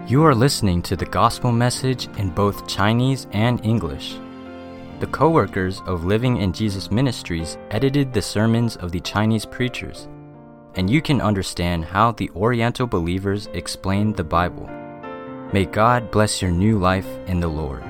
You are listening to the gospel message in both Chinese and English. The co-workers of Living in Jesus Ministries edited the sermons of the Chinese preachers, and you can understand how the Oriental believers explained the Bible. May God bless your new life in the Lord.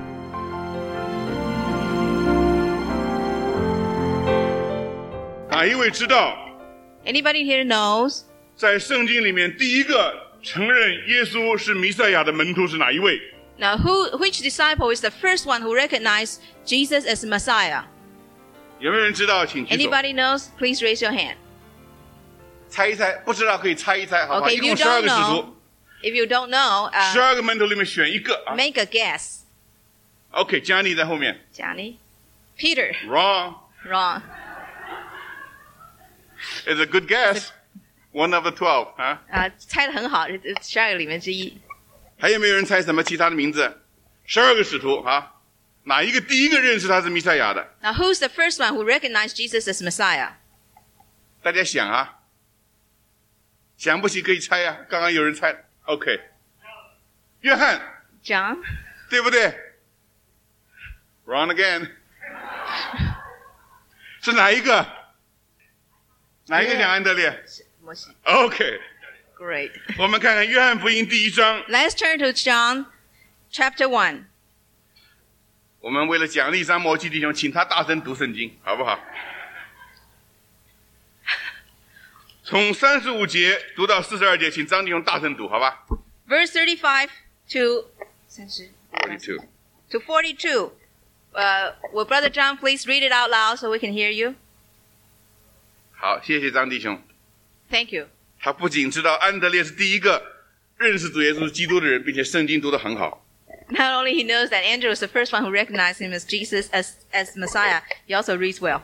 哪一位知道 Anybody here knows 在圣经里面第一个承认耶稣是弥赛亚的门徒是哪一位？ now which disciple is the first one who recognized Jesus as Messiah? 有没有人知道？请举手。 Anybody knows? Please raise your hand. 猜一猜，不知道可以猜一猜，好不好？ Okay, 一 if 共 you 12 don't 个使 know, 徒 if you don't know, ，12个门徒里面选一个啊。 make a guess. OK， 加利在后面。 Johnny, Peter, Wrong. wrong. It's a good guess. One of the 12啊。 猜得很好，12个里面之一。 还有没有人猜什么其他的名字？12个使徒啊，哪一个第一个认识他是弥赛亚的？ Now, who's the first one who recognized Jesus as Messiah? 大家想啊，想不起可以猜啊。刚刚有人猜 ，OK， 约翰， John. 对不对 ？Wrong again 。是哪一个？哪一个讲安德烈 ？OK， Great. 我们看看约翰福音第1章。 Let's turn to John, chapter 1. 我们为了奖励三摩基弟兄，请他大声读圣经，好不好？从35节读到42节，请张弟兄大声读，好吧 Verse 35 to ？42。 to 42. Will Brother John please read it out loud so we can hear you? 好，谢谢张弟兄。 Thank you. 他不仅知道安德烈是第一个认识主耶稣是基督的人，并且圣经读得很好。 Not only he knows that Andrew is the first one who recognized him as Jesus as Messiah, he also reads well.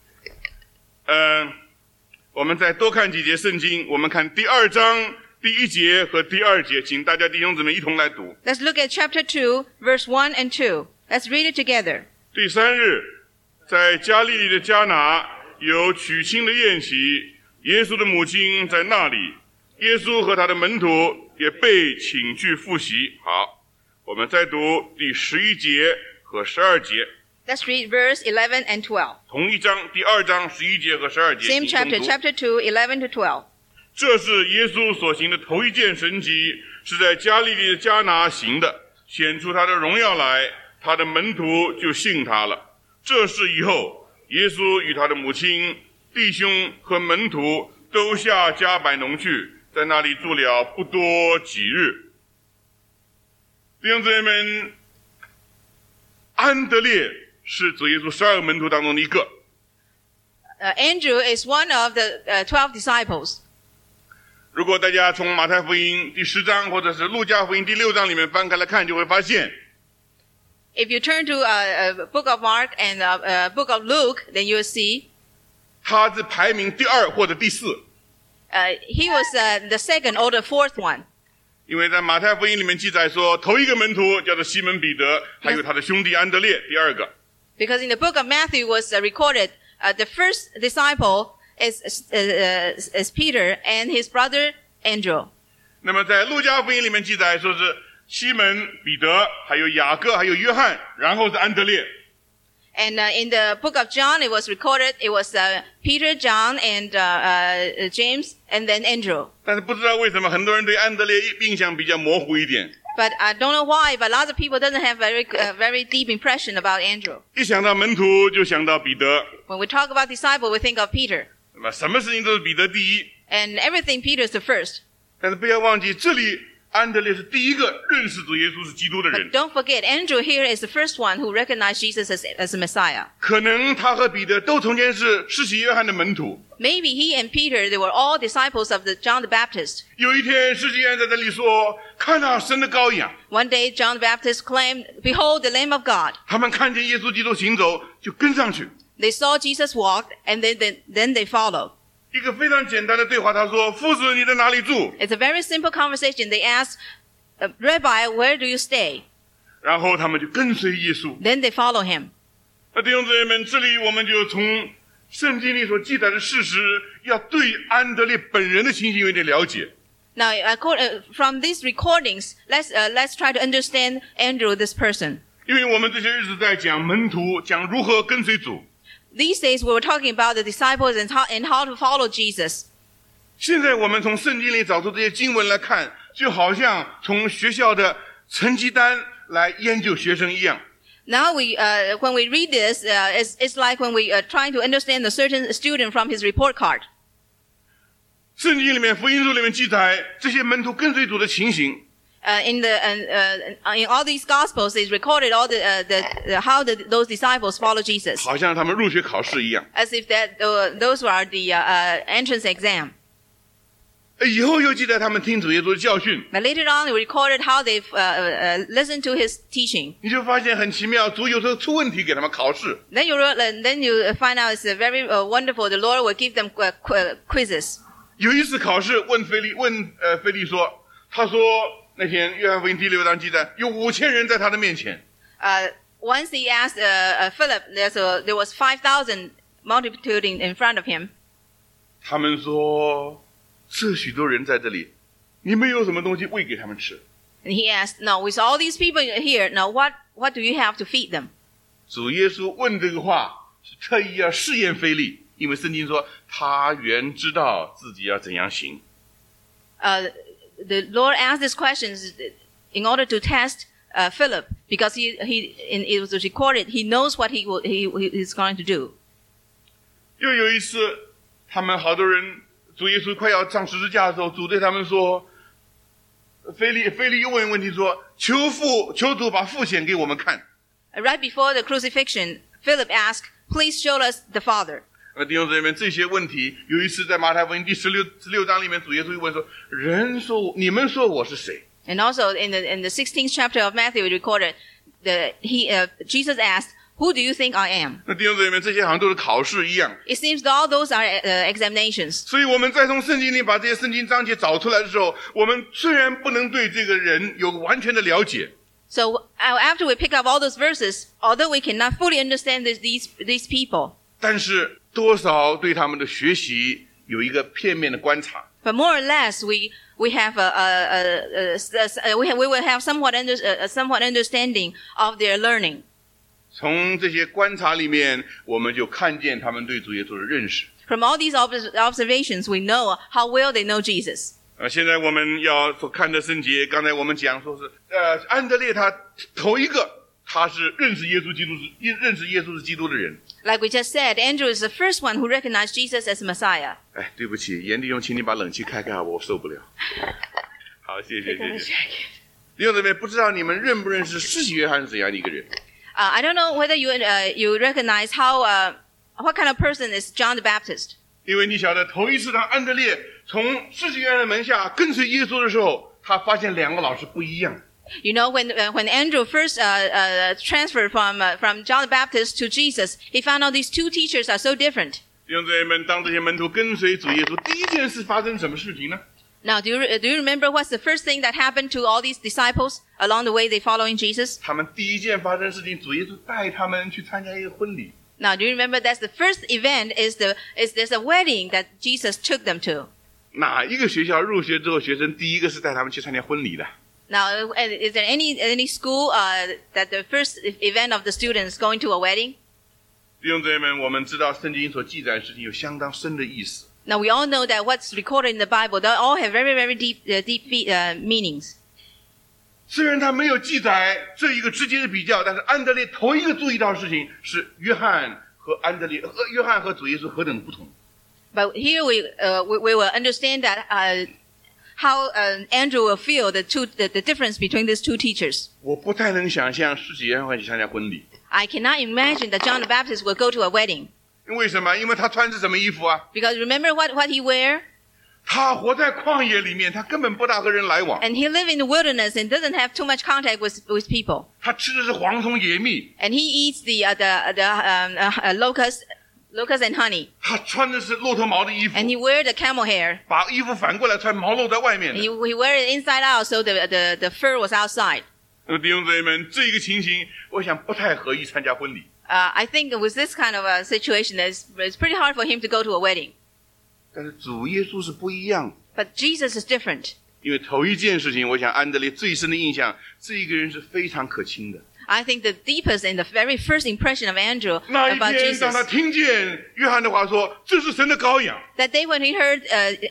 我们再多看几节圣经，我们看第2章第1节和第2节，请大家弟兄姊妹一同来读。 Let's look at chapter 2, verse 1 and 2. Let's read it together. 第3日，在加利利的迦拿有娶亲的宴席，耶稣的母亲在那里，耶稣和他的门徒也被请去赴席。好，我们再读第11节和12节。 Let's read verse 11 and 12. 同一章第2章11节和12节。 Same chapter, 请 chapter 2, 11 to 12. 这是耶稣所行的头一件神迹，是在加利利的迦拿行的，显出他的荣耀来，他的门徒就信他了。这事以后，耶稣与他的母亲、弟兄和门徒都下迦百农去，在那里住了不多几日。弟兄姊妹们，安德烈是主耶稣12个门徒当中的一个。 Andrew is one of the 12 disciples. 如果大家从马太福音第10章或者是路加福音第6章里面翻开来看，就会发现 If you turn to book of Mark and book of Luke, then you'll see 他是排名第2或者第4。 he was the second or the fourth one. 因为在马太福音里面记载说，头一个门徒叫做西门彼得，还有他的兄弟安德烈，第2个。 Because in the book of Matthew was recorded, the first disciple is Peter and his brother Andrew. 那么在路加福音里面记载说是西门彼得，还有雅各，还有约翰，然后是安德烈。 And in the book of John, it was recorded, it was Peter, John, and James, and then Andrew. 但是不知道为什么很多人对安德烈印象比较模糊一点。 But I don't know why, but lots of people doesn't have very deep impression about Andrew. 一想到门徒就想到彼得， When we talk about disciple, we think of Peter. 那么什么事情都是彼得第一。 And everything, Peter is the first. 但是不要忘记，这里安德烈是第一个认识主耶稣是基督的人。 But don't forget, Andrew here is the first one who recognized Jesus as a Messiah. 可能他和彼得都从前是施洗约翰的门徒。 Maybe he and Peter, they were all disciples of John the Baptist. 有一天，施洗约翰在这里说：“看到神的羔羊。” One day, John the Baptist claimed, "Behold the Lamb of God." 他们看见耶稣基督行走，就跟上去。 They saw Jesus walk, and then they followed. 一个非常简单的对话，他说：“夫子，你在哪里住 It's a very simple conversation. They asked, "Rabbi, where do you stay?" 然后他们就跟随耶稣。 Then they follow him. 那弟兄姊妹们，这里我们就从圣经里所记载的事实，要对安德烈本人的情形有点了解。 Now, from these recordings, let's try to understand Andrew, this person. 因为我们这些日子在讲门徒，讲如何跟随主。 These days, we were talking about the disciples and how to follow Jesus. 现在我们从圣经里找出这些经文来看，就好像从学校的成绩单来研究学生一样。 Now when we read this, it's like when we are trying to understand a certain student from his report card. 圣经里面、福音书里面记载这些门徒跟随主的情形。 In all these gospels, it's recorded all how those disciples follow Jesus. 好像他们入学考试一样。 As if those were the entrance exam. 以后又记载他们听主耶稣的教训。 But later on, we recorded how they've listened to his teaching. 你就发现很奇妙，主有时候出问题给他们考试。 Then you find out it's very wonderful. The Lord will give them quizzes. 有一次考试问腓利说，他说那天约翰福音第6章记载有5000人在他的面前。 Once he asked Philip, there was 5,000 multitude in front of him. 他们说这许多人在这里，你们有什么东西喂给他们吃？ And he asked, "Now with all these people here, now what do you have to feed them?" 主耶稣问这个话是特意要试验腓利，因为圣经说他原知道自己要怎样行。 The Lord asked these questions in order to test Philip, because it was recorded. He knows what he is going to do. 又有一次，他们好多人，主耶稣快要上十字架的时候，主对他们说，腓利又问问题说，求主把父显给我们看。 Right before the crucifixion, Philip asked, "Please show us the Father." 弟兄姊妹们，这些问题，有一次在马太福音第16章里面，主耶稣又问说：“你们说我是谁？” And also in the 16th chapter of Matthew, it recorded Jesus asked, "Who do you think I am?" 那弟兄姊妹们，这些好像都是考试一样。 It seems that all those are examinations. 所以我们再从圣经里把这些圣经章节找出来的时候，我们虽然不能对这个人有完全的了解。 So after we pick up all those verses, although we cannot fully understand these people, 但是多少对他们的学习有一个片面的观察。 but more or less we have we will have somewhat understanding of their learning. 从这些观察里面，我们就看见他们对主耶稣的认识。 From all these observations, we know how well they know Jesus. 现在我们要所看的圣节，刚才我们讲说是，安德烈他头一个，他是认识耶稣是基督的人。 Like we just said, Andrew is the first one who recognized Jesus as Messiah. 哎，对不起，严弟兄，请你把冷气开开，我受不了。好，谢谢。弟兄姊妹，不知道你们认不认识施洗约翰是怎样的一个人？ I don't know whether you recognize what kind of person is John the Baptist. 因为你晓得，头一次当安德烈从施洗约翰的门下跟随耶稣的时候，他发现2个老师不一样。 You know, when Andrew first transferred from John the Baptist to Jesus, he found out these two teachers are so different. 弟兄姊妹们，当这些门徒跟随主耶稣，第一件事发生什么事情呢？ Now, do you remember what's the first thing that happened to all these disciples along the way they following Jesus? 他们第一件发生的事情，主耶稣带他们去参加一个婚礼。 Now, do you remember that's the first event is there's a wedding that Jesus took them to. 哪一个学校入学之后，学生第一个是带他们去参加婚礼的？ Now, is there any school that the first event of the students going to a wedding? 弟兄姊妹们，我们知道圣经所记载的事情有相当深的意思。 Now, we all know that what's recorded in the Bible, they all have very, very deep meanings. 虽然他没有记载这一个直接的比较，但是安德烈头一个注意到的事情是约翰和主耶稣何等不同。 But here we will understand that how Andrew will feel the difference between these two teachers. 我不太能想象施洗约翰会去参加婚礼。 I cannot imagine that John the Baptist will go to a wedding. 为什么？因为他穿的是什么衣服啊？ Because remember what he wear? 他活在旷野里面，他根本不大和人来往。 And he lived in the wilderness and doesn't have too much contact with people. 他吃的是蝗虫野蜜。 And he eats the locust and honey. 他穿的是骆驼毛的衣服。 And he wear the camel hair. 把衣服反过来穿，毛露在外面。 And he wear it inside out, so the fur was outside. 弟兄姊妹们，这个情形，我想不太合意参加婚礼。 I think with this kind of a situation, it's pretty hard for him to go to a wedding. 但是主耶稣是不一样。 But Jesus is different. 因为头一件事情，我想安德烈最深的印象，这一个人是非常可亲的。 I think the deepest and the very first impression of Andrew 那一 about 天， Jesus, 当他听见约翰的话说：“这是神的羔羊。” that day when he heard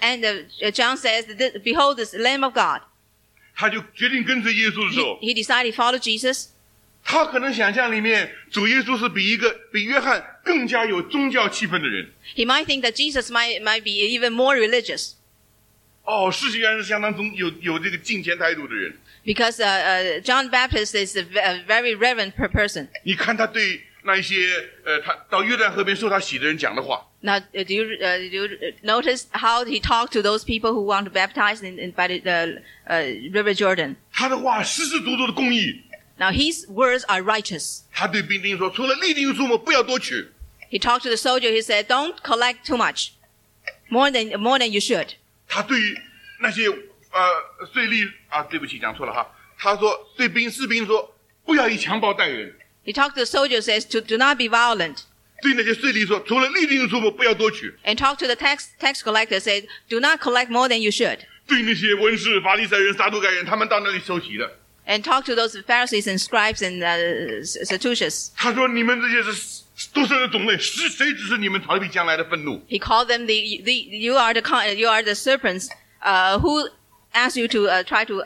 John says, "Behold, this Lamb of God," 他就决定跟随耶稣的时候， he decided to follow Jesus. 他可能想象里面主耶稣是比约翰更加有宗教气氛的人。 He might think that Jesus might be even more religious 实际上是相当有这个敬虔态度的人。 because John Baptist is a very reverent person. 你看他对那一些他到约旦河边受他洗的人讲的话， Now, do you notice how he talked to those people who want to baptize by the River Jordan? 他的话实实足足的公义。 Now, his words are righteous. 他对兵丁说：“除了立定数目，不要多取。” He talked to the soldier. He said, "Don't collect too much, more than you should." 他对那些税吏对不起，讲错了哈。他说对士兵说：“不要以强暴待人。” He talked to the soldier. Says, "Do not be violent." 对那些税吏说：“除了立定数目，不要多取。” And talk to the tax collector. Said, "Do not collect more than you should." 对那些文士、法利赛人、撒都该人，他们到那里收集的。 And talk to those Pharisees and scribes and Sadducees. 他说：“你们这些是都是的种类，谁指示你们逃避将来的愤怒？” He called them you are the serpents who asked you to try to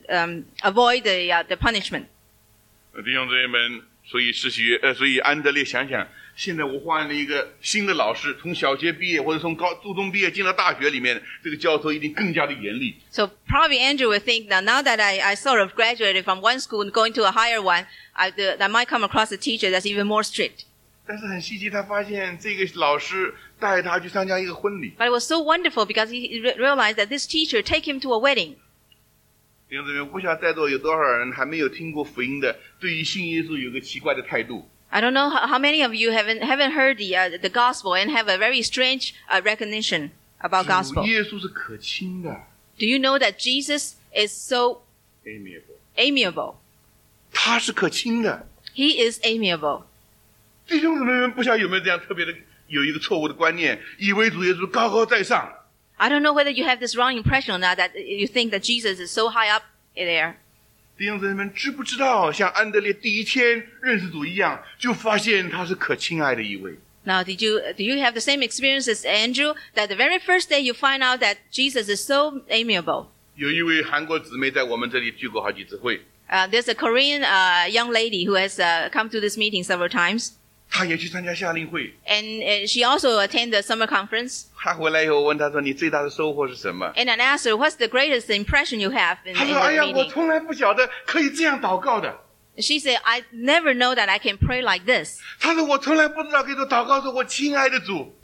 avoid the punishment. 弟兄姊妹们，所以安德烈想想，现在我换了一个新的老师，从小学毕业或者从初中毕业进到大学里面，这个教授一定更加的严厉。 So probably Andrew would think now that I sort of graduated from one school and going to a higher one, I might come across a teacher that's even more strict. 但是很稀奇，他发现这个老师带他去参加一个婚礼。 But it was so wonderful because he realized that this teacher take him to a wedding. 弟兄姊妹，我不晓得在座有多少人还没有听过福音的，对于信耶稣有个奇怪的态度。 I don't know how many of you haven't heard the gospel and have a very strange recognition about 主 gospel. 耶稣是可亲的 Do you know that Jesus is so ，amiable， amiable? 他是可亲的。 He is amiable. 弟兄姊妹们，不晓得有没有这样特别的有一个错误的观念，以为主耶稣高高在上。 I don't know whether you have this wrong impression or not, that you think that Jesus is so high up there. 弟兄姊妹们，知不知道像安德烈第一天认识主一样，就发现他是可亲爱的一位。 Now, do you have the same experience as Andrew, that the very first day you find out that Jesus is so amiable? 有一位韩国姊妹在我们这里聚过好几次会， There's a Korean young lady who has come to this meeting several times, 她也去参加夏令会。 and she also attended the summer conference. 她回来以后问她说：“你最大的收获是什么 And I asked her, "What's the greatest impression you have in,？” 她 in 说：“哎 the 呀，我 meeting?" 从来不晓得可以这样祷告的。” She said, "I never know that I can pray like this." 她说：“我从来不知道可以说祷告说，我亲爱的主。”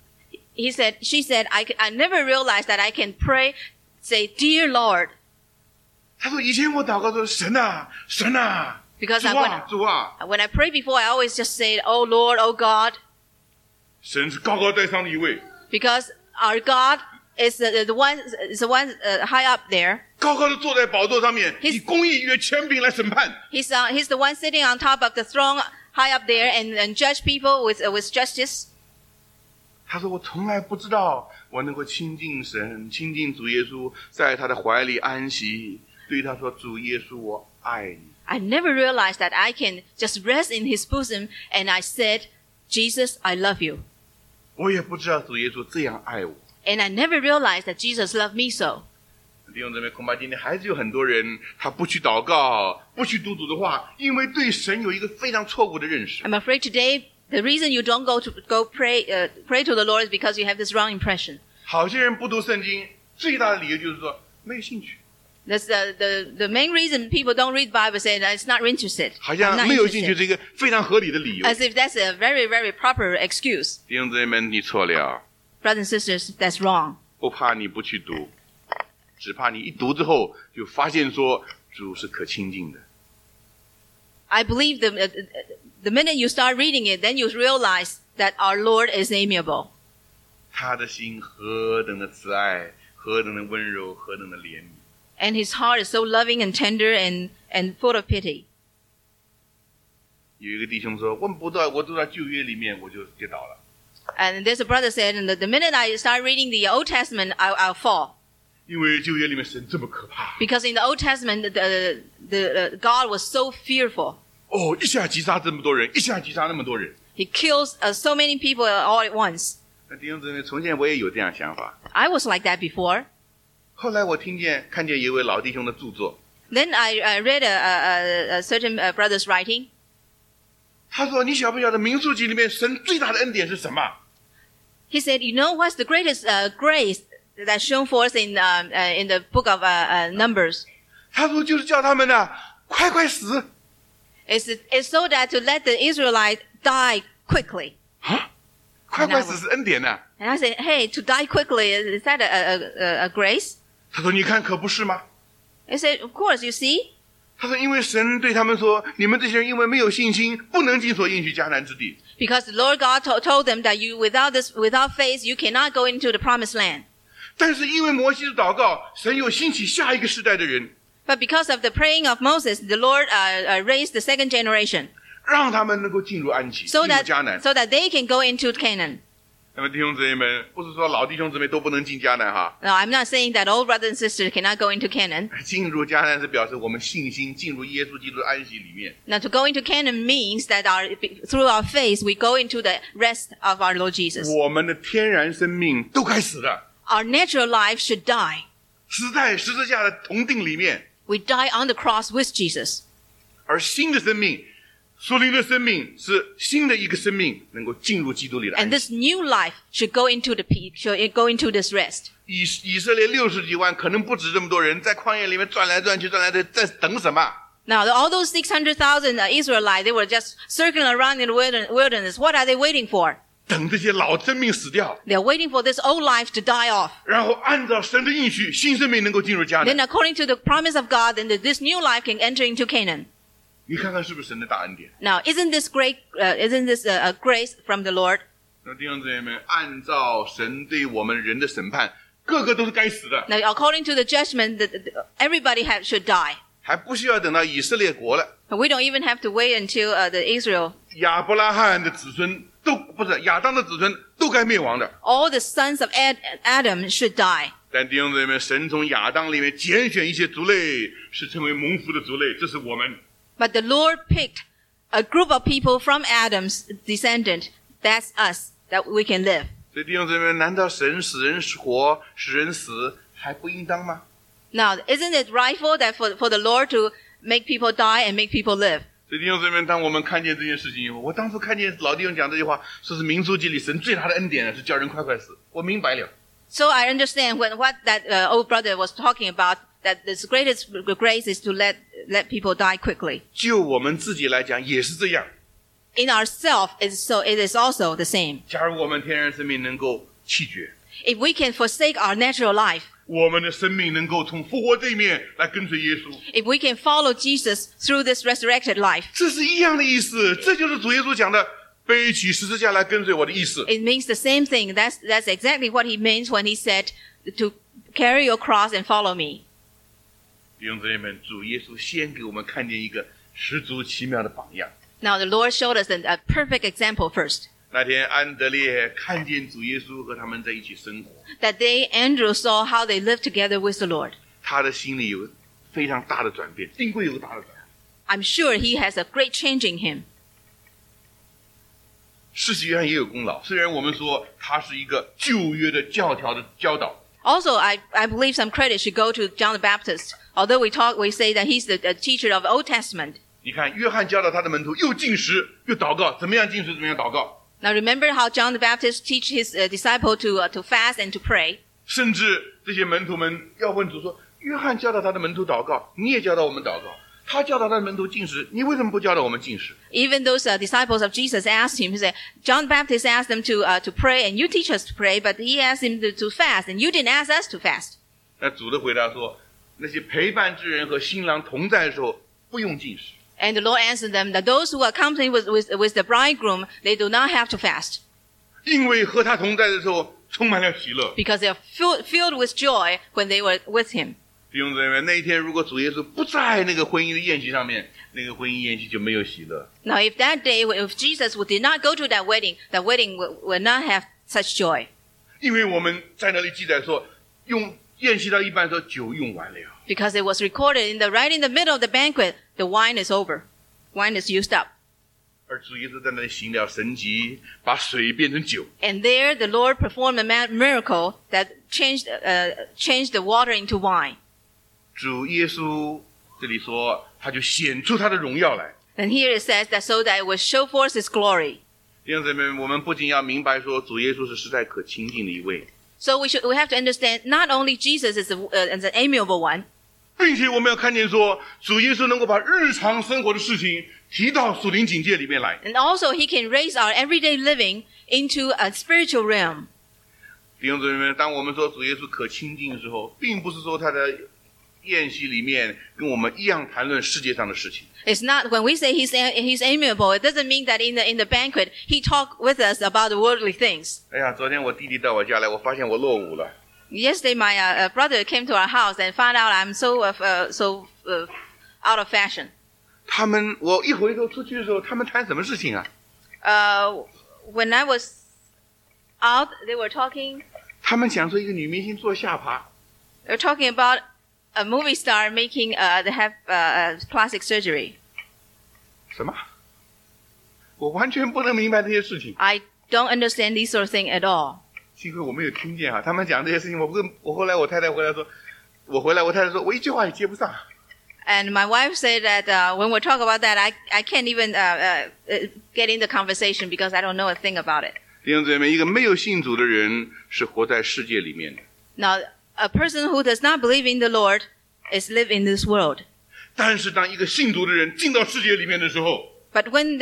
She said, I never realized that I can pray, say, "Dear Lord." 她说：“以前我祷告说神啊，神啊， Because 主啊，主啊， when I pray before, I always just say, "Oh Lord, oh God," 神是高高在上的一位， because our God is the one high up there. 高高的坐在宝座上面， He's- 以公义与权柄来审判。” He's the one sitting on top of the throne, high up there, and judge people with justice. 他说：“我从来不知道我能够亲近神，亲近主耶稣，在他的怀里安息。对他说：‘主耶稣，我爱你。’ I never realized that I can just rest in His bosom, and I said, "Jesus, I love you." 我也不知道主耶稣这样爱我。 And I never realized that Jesus loved me so. 弟兄姊妹，恐怕今天还是有很多人他不去祷告，不去读主的话，因为对神有一个非常错误的认识。 I'm afraid today the reason you don't go pray to the Lord is because you have this wrong impression. 好些人不读圣经，最大的理由就是说没有兴趣， That's the main reason people don't read Bible, say that it's not interested. 好 I'm 像 not 没有兴趣 interested. 是一个非常合理的理由。 As if that's a very, very proper excuse. 弟兄姊妹们，你错了， Brothers and sisters, that's wrong. 不怕你不去读，只怕你一读之后就发现说主是可亲近的。 I believe the minute you start reading it, then you realize that our Lord is amiable. 他的心何等的慈爱，何等的温柔，何等的怜悯。 And His heart is so loving and tender and full of pity. 有一个弟兄说：“我读到旧约里面，我就跌倒了。” And there's a brother said, and the minute I start reading the Old Testament, I'll fall. 因为旧约里面神这么可怕， Because in the Old Testament, God was so fearful. 哦，一下击杀这么多人，一下击杀那么多人。 He kills so many people all at once. 那弟兄姊妹，从前我也有这样想法。 I was like that before. 后来我看见一位老弟兄的著作， Then I read a certain brother's writing. 他说：“你晓不晓得民数记里面神最大的恩典是什么？ He said, "You know what's the greatest grace that's shown for us in the book of Numbers? 他说就是叫他们呢快快死 It's so that to let the Israelites die quickly." 啊！快快死是恩典呢。 And I said, "Hey, to die quickly, is that a grace?" 他说：“你看可不是吗？ I said, "Of course, you see." 他说：“因为神对他们说，你们这些人因为没有信心，不能进所应许迦南之地。 Because the Lord God told them that you without faith you cannot go into the promised land. 但是因为摩西的祷告，神又兴起下一个时代的人， But because of the praying of Moses, the Lord raised the second generation 让他们能够进入安息，进 so 入迦南。 that they can go into Canaan. 那么弟兄姊妹们，不是说老弟兄姊妹都不能进迦南哈， Now, I'm not saying that all brothers and sisters cannot go into Canaan. 进入迦南是表示我们信心进入耶稣基督的安息里面。 Now, to go into Canaan means that through our faith we go into the rest of our Lord Jesus. 我们的天然生命都该死的， Our natural life should die. 死在十字架的铜锭里面， We die on the cross with Jesus. 而新的生命，属灵的生命是新的一个生命，能够进入基督里的 And 安 this 息。 new life should go into this rest. 以色列60几万，可能不止这么多人，在旷野里面转来转去，在等什么？ Now, all those 600,000 Israelites, they were just circling around in the wilderness. What are they waiting for? 等这些老生命死掉， They're waiting for this old life to die off. 然后按照神的应许，新生命能够进入迦 Then 南。 according to the promise of God, then this new life can enter into Canaan. 你看看是不是神的大恩典？ Now, isn't this a grace from the Lord? 那弟兄姊妹们，按照神对我们人的审判，个个都是该死的， Now, according to the judgment, everybody should die. 还不需要等到以色列国了。 We don't even have to wait until the Israel. 亚伯拉罕的子孙都不是亚当的子孙都该灭亡的。 All the sons of Adam should die. 但弟兄姊妹们，神从亚当里面拣选一些族类，是称为蒙福的族类，这是我们。 But the Lord picked a group of people from Adam's descendant. That's us, that we can live. 所以弟兄姊妹们，难道神使人活，使人死还不应当吗？ Now, isn't it rightful that for the Lord to make people die and make people live? 所以弟兄姊妹们，当我们看见这件事情以后，我当初看见老弟兄讲这句话，说是民数记里神最大的恩典是叫人快快死，我明白了。 So I understand what that old brother was talking about, that the greatest grace is to let people die quickly. 就我们自己来讲也是这样。 In ourselves, it is also the same. 假如我们天然生命能够弃绝， If we can forsake our natural life, 我们的生命能够从复活这一面来跟随耶稣， if we can follow Jesus through this resurrected life, 这是一样的意思。这就是主耶稣讲的背起十字架来跟随我的意思。 it means the same thing. That's exactly what he means when he said to carry your cross and follow me. 弟兄姊妹们，主耶稣先给我们看见一个十足奇妙的榜样。 Now the Lord showed us a perfect example first. 那天安德烈看见主耶稣和他们在一起生活， That day Andrew saw how they lived together with the Lord. 他的心里有非常大的转变，定会有个大的转变。 I'm sure he has a great change in him. 施洗约翰也有功劳，虽然我们说他是一个旧约的教条的教导， Also, I believe some credit should go to John the Baptist. Although we say that he's the teacher of the Old Testament. 你看约翰教导他的门徒又禁食又祷告，怎么样禁食怎么样祷告， Now remember how John the Baptist teach his disciple to fast and to pray. 甚至这些门徒们要问主说：约翰教导他的门徒祷告，你也教导我们祷告；他教导他的门徒禁食，你为什么不教导我们禁食？ Even those disciples of Jesus asked him, he said, John the Baptist asked them to pray and you teach us to pray, but he asked him to fast and you didn't ask us to fast. 那主的回答说：那些陪伴之人和新郎同在的时候，不用禁食。 And the Lord answered them that those who accompany with the bridegroom, they do not have to fast 因为和他同在的时候充满了喜乐。 because they are filled with joy when they were with him. 弟兄姊妹，那一天如果主耶稣不在那个婚姻的宴席上面，那个婚姻宴席就没有喜乐。 Now, if that day, if Jesus did not go to that wedding will not have such joy. 因为我们在那里记载说，用宴席到一半说酒用完了。 Because it was recorded right in the middle of the banquet, the wine is over. Wine is used up. 而主耶稣在那里行了神迹，把水变成酒。 And there the Lord performed a miracle that changed the water into wine. 主耶稣这里说，他就显出他的荣耀来。 And here it says that so that it would show forth his glory. 弟兄姊妹，我们不仅要明白说，主耶稣是实在可亲近的一位， So we have to understand not only Jesus is an amiable one, 并且我们要看见说，主耶稣能够把日常生活的事情提到属灵境界里面来。 and also he can raise our everyday living into a spiritual realm. 弟兄姊妹们，当我们说主耶稣可亲近的时候，并不是说他的宴席里面跟我们一样谈论世界上的事情。 It's not when we say he's amiable. It doesn't mean that in the banquet he talk with us about the worldly things. 哎呀，昨天我弟弟到我家来，我发现我落伍了。 Yesterday, my brother came to our house and found out I'm so out of fashion. 我一回头出去的时候，他们谈什么事情啊？ When I was out, they were talking. 他们讲说一个女明星做下巴。 They were talking about a movie star making they have plastic surgery. 什么？我完全不能明白这些事情。 I don't understand these sort of things at all. 幸亏我没有听见啊，他们讲这些事情，我后来我太太回来说，我太太说我一句话也接不上。 And my wife said that when we talk about that, I can't even get in the conversation because I don't know a thing about it. 弟兄姊妹，一个没有信主的人是活在世界里面的， Now, a person who does not believe in the Lord is live in this world. 但是当一个信主的人进到世界里面的时候， But when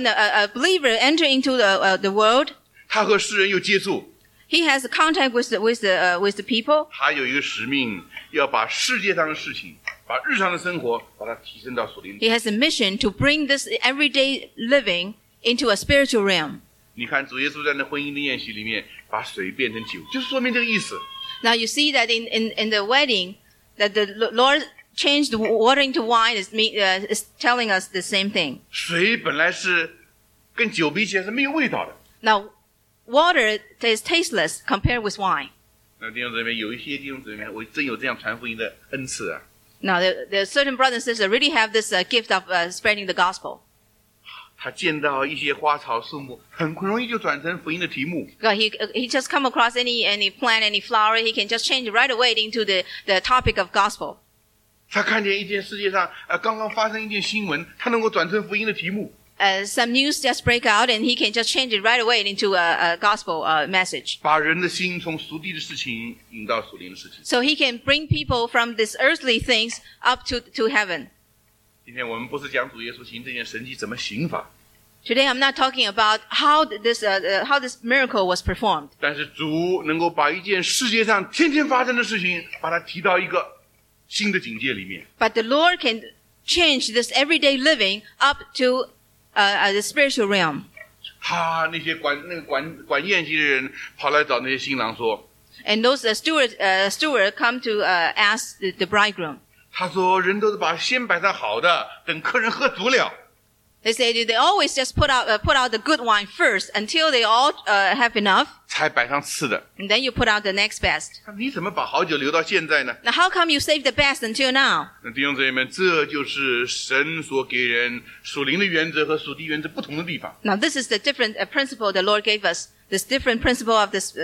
a believer enter into the world, 他和世人有接触， he has contact with the people. 他有一个使命，要把世界上的事情，把日常的生活，把它提升到属灵。 He has a mission to bring this everyday living into a spiritual realm. 你看主耶稣在那婚姻的宴席里面，把水变成酒，就是说明这个意思。 Now you see that in the wedding, that the Lord changed the water into wine is telling us the same thing. 水本来是跟酒比起来是没有味道的。 Now, water is tasteless compared with wine. 那弟兄姊妹，有一些弟兄姊妹，我真有这样传福音的恩赐啊。 Now, there are certain brothers and sisters that really have this gift of spreading the gospel. 他见到一些花草树木，很容易就转成福音的题目。 He just come across any plant, any flower, he can just change it right away into the topic of gospel. 他看见一件世界上刚刚发生一件新闻，他能够转成福音的题目。 Some news just break out, and he can just change it right away into a gospel message. 把人的心从属地的事情引到属灵的事情。 So he can bring people from these earthly things up to heaven. 今天我们不是讲主耶稣行这件神迹怎么行法， Today, I'm not talking about how this miracle was performed. 但是主能够把一件世界上天天发生的事情，把它提到一个新的境界里面。 But the Lord can change this everyday living up to the spiritual realm. 那些管宴席的人跑来找那些新郎说， And those steward come to ask the bridegroom. 他说人都是把先摆上好的，等客人喝足了。 They say they always just put out the good wine first until they all have enough, 才摆上次的。 and then you put out the next best. 你怎么把好酒留到现在呢？ Now, how come you save the best until now? 那弟兄姊妹们，这就是神所给人属灵的原则和属地原则不同的地方。 Now, this is the different principle the Lord gave us. This different principle of this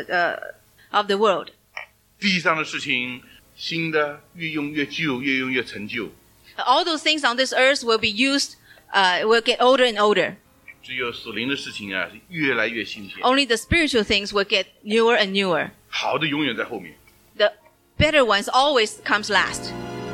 of the world. 地上的事情，新的越用越旧，越用越陈旧。 All those things on this earth will be used. Will get older and older. 只有属灵的事情啊，是越来越新鲜。 Only the spiritual things will get newer and newer. 好的永远在后面。 The better ones always comes last.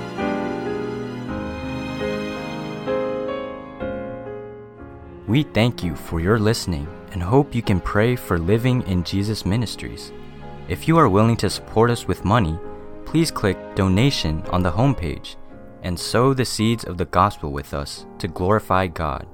We thank you for your listening and hope you can pray for Living in Jesus Ministries. If you are willing to support us with money, please click Donation on the homepage and sow the seeds of the gospel with us to glorify God.